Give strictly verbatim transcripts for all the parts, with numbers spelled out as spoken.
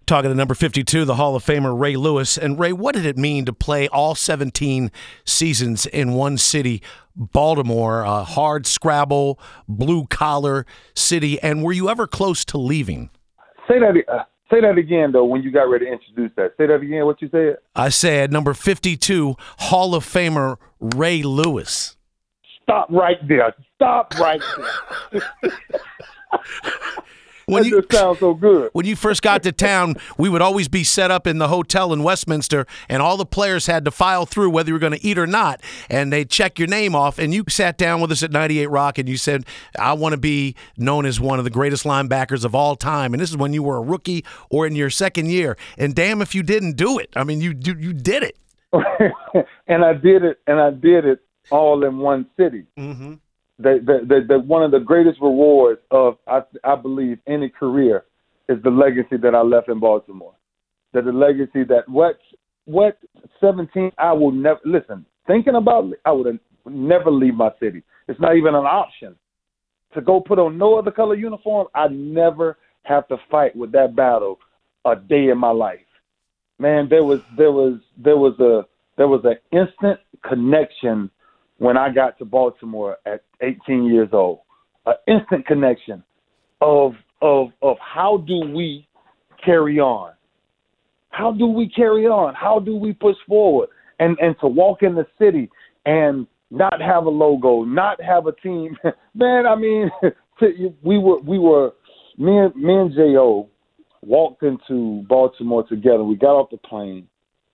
Talking to number fifty-two, the Hall of Famer Ray Lewis. And Ray, what did it mean to play all seventeen seasons in one city, Baltimore, a hard scrabble, blue-collar city? And were you ever close to leaving? Say that uh, Say that again, though, when you got ready to introduce that. Say that again, what you said? I said number fifty-two, Hall of Famer Ray Lewis. Stop right there. Stop right there. When that you, just sounds so good. When you first got to town, we would always be set up in the hotel in Westminster, and all the players had to file through whether you were going to eat or not, and they'd check your name off, and you sat down with us at ninety-eight Rock, and you said, I want to be known as one of the greatest linebackers of all time, and this is when you were a rookie or in your second year, and damn if you didn't do it. I mean, you you, you did it. and I did it, and I did it all in one city. Mm-hmm. The, the, the, the, one of the greatest rewards of, I, I believe, any career is the legacy that I left in Baltimore. That the legacy that what what seventeen, I will never, listen, thinking about it, I would never leave my city. It's not even an option. To go put on no other color uniform, I never have to fight with that battle a day in my life. Man, there was there was there was a there was an instant connection when I got to Baltimore at eighteen years old, an instant connection of of of how do we carry on? How do we carry on? How do we push forward? And and to walk in the city and not have a logo, not have a team, man. I mean, we were we were me and me and J O walked into Baltimore together. We got off the plane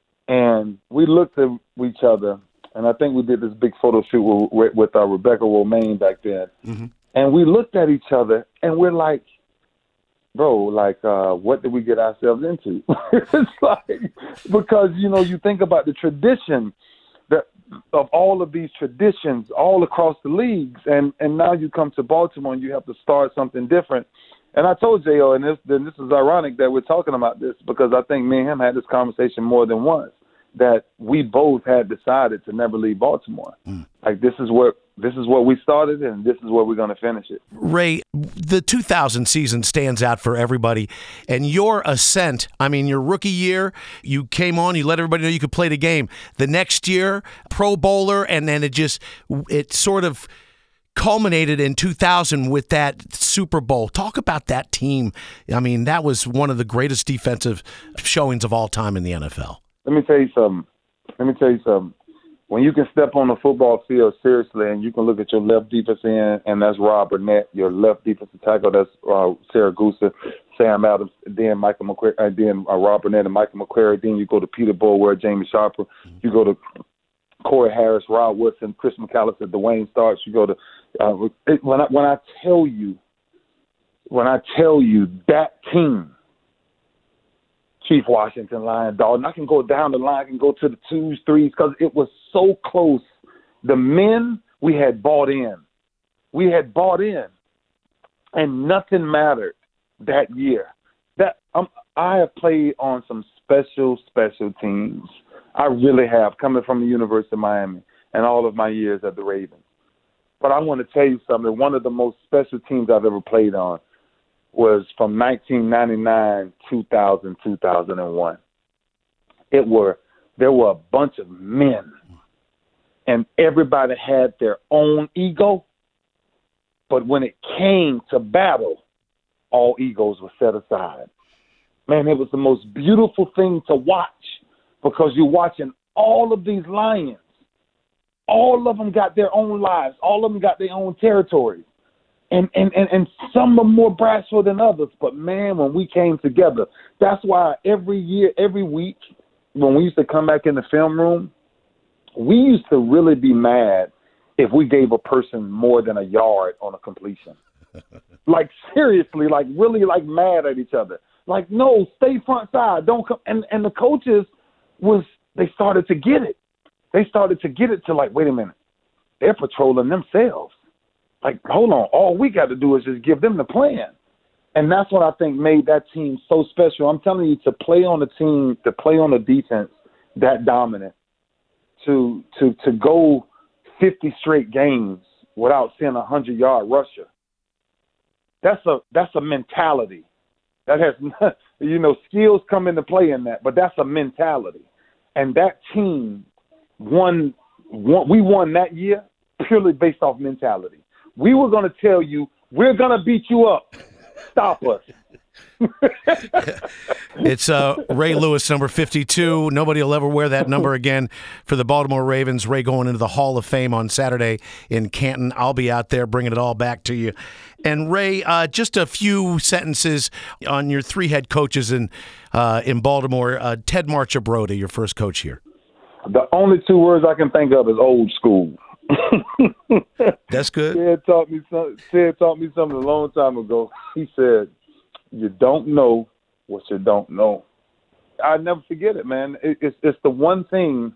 and we looked at each other. And I think we did this big photo shoot with, with uh, Rebecca Romaine back then. Mm-hmm. And we looked at each other, and we're like, bro, like, uh, what did we get ourselves into? It's like, because, you know, you think about the tradition that, of all of these traditions all across the leagues, and, and now you come to Baltimore and you have to start something different. And I told J O, and this, then this is ironic that we're talking about this, because I think me and him had this conversation more than once, that we both had decided to never leave Baltimore. Mm. Like this is where this is where we started, and this is where we're going to finish it. Ray, the two thousand season stands out for everybody, and your ascent. I mean, your rookie year, you came on, you let everybody know you could play the game. The next year, Pro Bowler, and then it just it sort of culminated in two thousand with that Super Bowl. Talk about that team. I mean, that was one of the greatest defensive showings of all time in the N F L. Let me tell you something. Let me tell you something. When you can step on the football field seriously and you can look at your left defensive end, and that's Rob Burnett, your left defensive tackle, that's uh, Sarah Gusa, Sam Adams, then Michael McQuarrie, uh, then uh, Rob Burnett and Michael McQuarrie. Then you go to Peter Boulware, Jamie Sharper. You go to Corey Harris, Rod Woodson, Chris McAllister, Dwayne Starks. You go to uh, it, when I when I tell you, when I tell you that team. Chief Washington, Lion Dalton. I can go down the line, I can go to the twos, threes, because it was so close. The men we had bought in. We had bought in, and nothing mattered that year. That um, I have played on some special, special teams. I really have, coming from the University of Miami and all of my years at the Ravens. But I want to tell you something. One of the most special teams I've ever played on was from nineteen ninety-nine, two thousand, two thousand one. It were there were a bunch of men, and everybody had their own ego. But when it came to battle, all egos were set aside. Man, it was the most beautiful thing to watch, because you're watching all of these lions. All of them got their own lives. All of them got their own territories. And, and, and, and some are more brassful than others. But, man, when we came together, that's why every year, every week, when we used to come back in the film room, we used to really be mad if we gave a person more than a yard on a completion. Like, seriously, like, really, like, mad at each other. Like, no, stay front side. Don't come. And, and the coaches was, they started to get it. They started to get it to, like, wait a minute. They're patrolling themselves. Like, hold on, all we got to do is just give them the plan. And that's what I think made that team so special. I'm telling you, to play on a team, to play on a defense that dominant, to to to go fifty straight games without seeing a hundred-yard rusher, that's a that's a mentality. That has, you know, skills come into play in that, but that's a mentality. And that team won, won we won that year purely based off mentality. We were going to tell you, we're going to beat you up. Stop us. It's uh, Ray Lewis, number fifty-two. Nobody will ever wear that number again for the Baltimore Ravens. Ray going into the Hall of Fame on Saturday in Canton. I'll be out there bringing it all back to you. And Ray, uh, just a few sentences on your three head coaches in uh, in Baltimore. Uh, Ted Marchibroda, your first coach here. The only two words I can think of is old school. That's good. Ted taught me some, Ted taught me something a long time ago. He said, "You don't know what you don't know." I never forget it, man. It, it's it's the one thing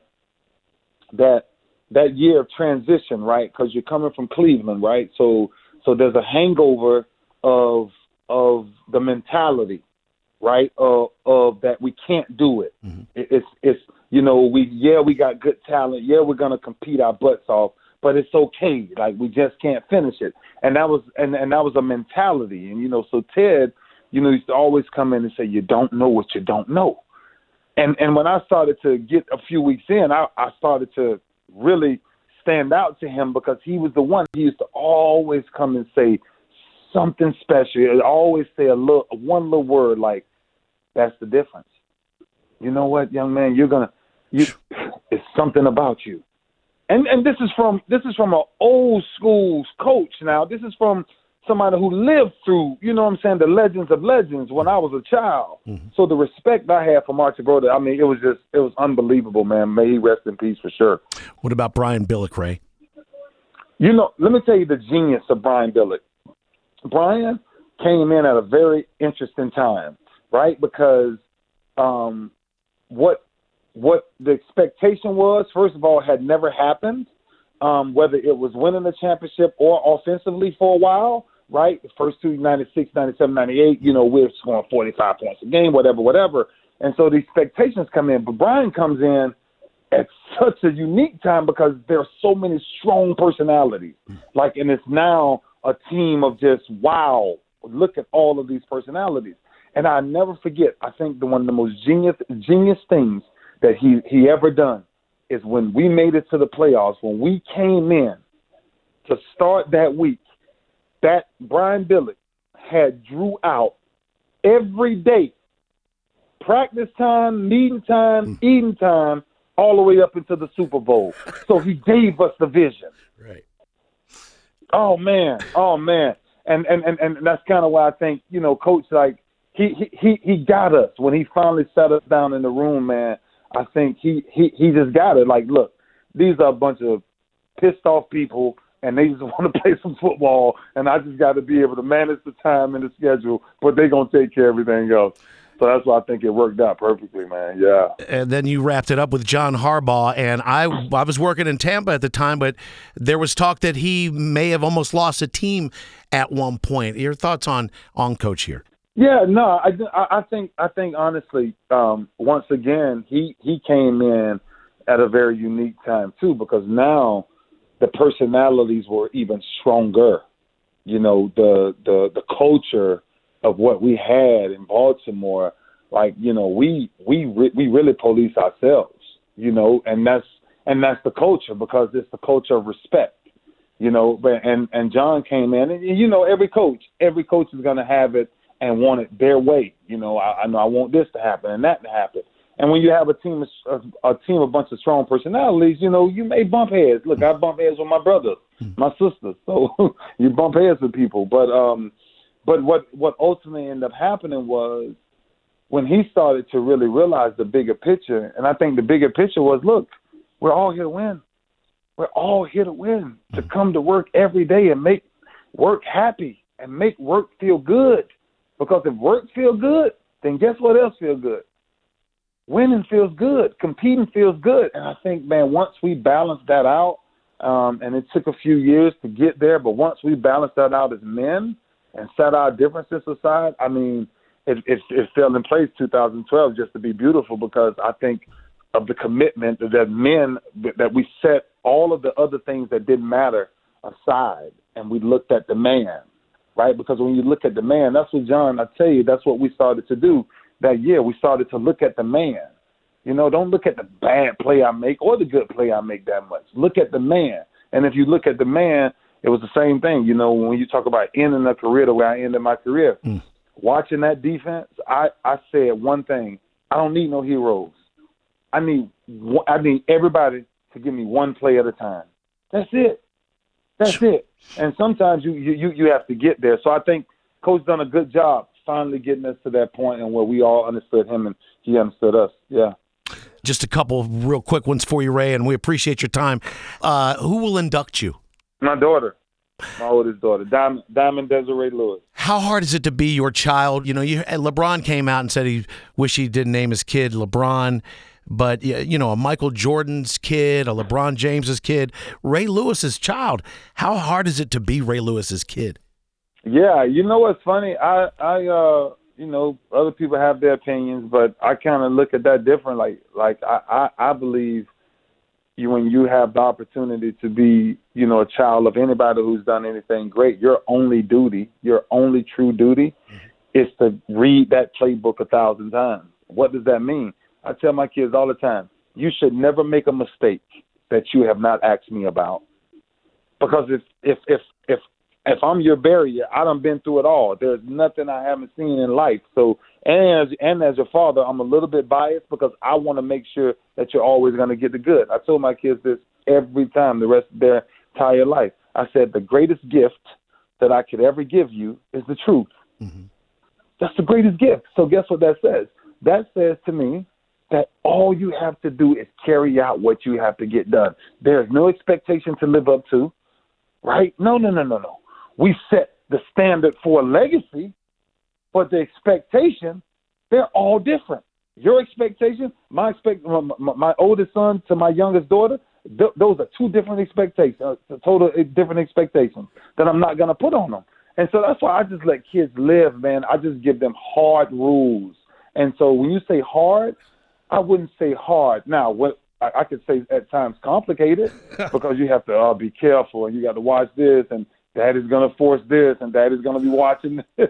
that that year of transition, right? Because you're coming from Cleveland, right? So so there's a hangover of of the mentality, right? Of of that we can't do it. Mm-hmm. it. It's it's you know we yeah we got good talent. Yeah, we're gonna compete our butts off. But it's okay. Like, we just can't finish it. And that was and, and that was a mentality. And, you know, so Ted, you know, used to always come in and say, you don't know what you don't know. And and when I started to get a few weeks in, I, I started to really stand out to him because he was the one. He used to always come and say something special. He'd always say a little, one little word like, that's the difference. You know what, young man, you're going to, you. it's something about you. And and this is from this is from an old school coach. Now, this is from somebody who lived through, you know what I'm saying, the legends of legends when I was a child. Mm-hmm. So the respect I had for Marchibroda, I mean, it was just it was unbelievable, man. May he rest in peace for sure. What about Brian Billick, Ray? You know, let me tell you the genius of Brian Billick. Brian came in at a very interesting time, right? Because um, what. What the expectation was, first of all, had never happened, um, whether it was winning the championship or offensively for a while, right? The first two, ninety-six, ninety-seven, ninety-eight, you know, we're scoring forty-five points a game, whatever, whatever. And so the expectations come in. But Brian comes in at such a unique time because there are so many strong personalities. Like, and it's now a team of just, wow, look at all of these personalities. And I never forget, I think the one of the most genius genius things that he, he ever done is when we made it to the playoffs, when we came in to start that week, that Brian Billick had drew out every day, practice time, meeting time, eating time, all the way up into the Super Bowl. So he gave us the vision. Right. Oh, man. Oh, man. And and, and, and that's kind of why I think, you know, Coach, like, he, he, he got us. When he finally sat us down in the room, man, I think he, he, he just got it. Like, look, these are a bunch of pissed off people, and they just want to play some football, and I just got to be able to manage the time and the schedule, but they're going to take care of everything else. So that's why I think it worked out perfectly, man. Yeah. And then you wrapped it up with John Harbaugh, and I I was working in Tampa at the time, but there was talk that he may have almost lost a team at one point. Your thoughts on on Coach here? Yeah, no, I, I think I think honestly, um, once again, he, he came in at a very unique time too, because now the personalities were even stronger. You know, the the the culture of what we had in Baltimore, like, you know, we we re- we really police ourselves, you know, and that's and that's the culture, because it's the culture of respect, you know. But and and John came in, and you know, every coach, every coach is going to have it and want it their way. You know, I, I know I want this to happen and that to happen. And when you have a team, of, a, a team, a bunch of strong personalities, you know, you may bump heads. Look, I bump heads with my brothers, my sisters. So you bump heads with people. But um, but what what ultimately ended up happening was when he started to really realize the bigger picture. And I think the bigger picture was, look, we're all here to win. We're all here to win, to come to work every day and make work happy and make work feel good. Because if work feels good, then guess what else feels good? Winning feels good. Competing feels good. And I think, man, once we balanced that out, um, and it took a few years to get there, but once we balanced that out as men and set our differences aside, I mean, it, it, it fell in place two thousand twelve just to be beautiful, because I think of the commitment that men, that we set all of the other things that didn't matter aside, and we looked at the man. right? Because when you look at the man, that's what John, I tell you, that's what we started to do that year. We started to look at the man. You know, don't look at the bad play I make or the good play I make that much. Look at the man. And if you look at the man, it was the same thing. You know, when you talk about ending a career the way I ended my career, mm. watching that defense, I, I said one thing. I don't need no heroes. I need I need everybody to give me one play at a time. That's it. That's it. And sometimes you, you, you have to get there. So I think Coach done a good job finally getting us to that point and where we all understood him and he understood us. Yeah. Just a couple of real quick ones for you, Ray, and we appreciate your time. Uh, who will induct you? My daughter. My oldest daughter, Diamond, Diamond Desiree Lewis. How hard is it to be your child? You know, you, LeBron came out and said he wished he didn't name his kid LeBron, but, you know, a Michael Jordan's kid, a LeBron James's kid, Ray Lewis's child. How hard is it to be Ray Lewis's kid? Yeah, you know what's funny? I, I, uh, you know, other people have their opinions, but I kind of look at that different. Like, like I, I, I believe you when you have the opportunity to be, you know, a child of anybody who's done anything great, your only duty, your only true duty mm-hmm. is to read that playbook a thousand times. What does that mean? I tell my kids all the time, you should never make a mistake that you have not asked me about. Because if if if if if I'm your barrier, I done been through it all. There's nothing I haven't seen in life. So, and as, and as your father, I'm a little bit biased because I want to make sure that you're always going to get the good. I told my kids this every time the rest of their entire life. I said, the greatest gift that I could ever give you is the truth. Mm-hmm. That's the greatest gift. So guess what that says? That says to me that all you have to do is carry out what you have to get done. There's no expectation to live up to, right? No, no, no, no, no. We set the standard for a legacy, but the expectation, they're all different. Your expectation, my expect, my, my, my oldest son to my youngest daughter, th- those are two different expectations, uh, total different expectations that I'm not going to put on them. And so that's why I just let kids live, man. I just give them hard rules. And so when you say hard, I wouldn't say hard. Now, what I, I could say at times complicated because you have to uh, be careful and you got to watch this and Daddy's going to force this, and Daddy's going to be watching this.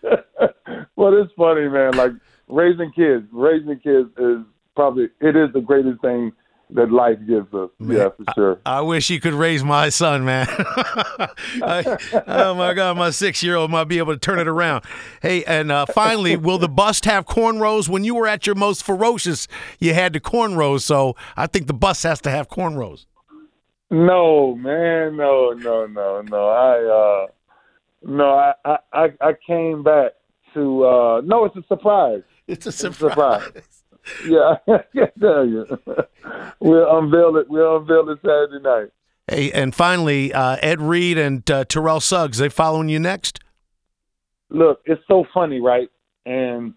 But it's funny, man. Like, raising kids, raising kids is probably, it is the greatest thing that life gives us. Man, yeah, for sure. I, I wish you could raise my son, man. I, oh, my God, my six-year-old might be able to turn it around. Hey, and uh, finally, will the bust have cornrows? When you were at your most ferocious, you had the cornrows, so I think the bus has to have cornrows. No, man, no, no, no, no. I, uh, no, I, I, I came back to. Uh, no, it's a surprise. It's a surprise. It's a surprise. Yeah, I can tell you. We'll unveil it. We'll unveil it Saturday night. Hey, and finally, uh, Ed Reed and uh, Terrell Suggs. They following you next? Look, it's so funny, right? And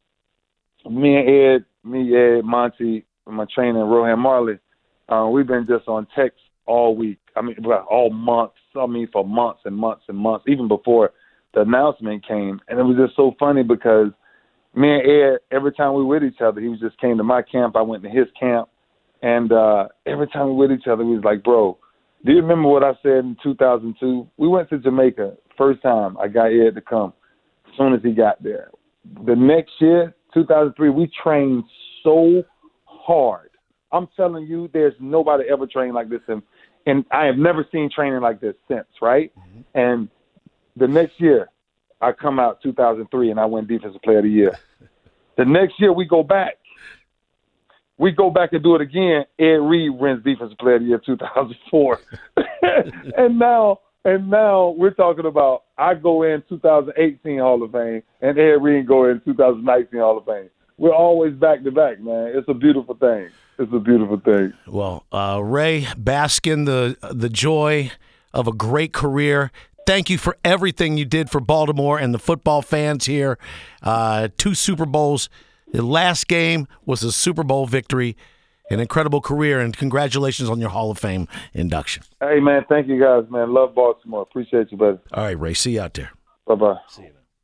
me and Ed, me, Ed, Monty, my trainer, Rohan Marley, uh, we've been just on text all week. I mean, well, all months. I mean, for months and months and months, even before the announcement came. And it was just so funny because me and Ed, every time we were with each other, he was just came to my camp. I went to his camp. And uh, every time we were with each other, we was like, bro, do you remember what I said in two thousand two? We went to Jamaica. First time I got Ed to come as soon as he got there. The next year, two thousand three, we trained so hard. I'm telling you, there's nobody ever trained like this. And, and I have never seen training like this since, right? Mm-hmm. And the next year, I come out two thousand three, and I win Defensive Player of the Year. The next year, we go back. We go back and do it again. Ed Reed wins Defensive Player of the Year two thousand four. and now and now we're talking about I go in two thousand eighteen Hall of Fame, and Ed Reed go in two thousand nineteen Hall of Fame. We're always back to back, man. It's a beautiful thing. It's a beautiful thing. Well, uh, Ray, bask in the the joy of a great career. Thank you for everything you did for Baltimore and the football fans here. Uh, two Super Bowls. The last game was a Super Bowl victory. An incredible career, and congratulations on your Hall of Fame induction. Hey, man, thank you guys, man. Love Baltimore. Appreciate you, buddy. All right, Ray. See you out there. Bye-bye. See you.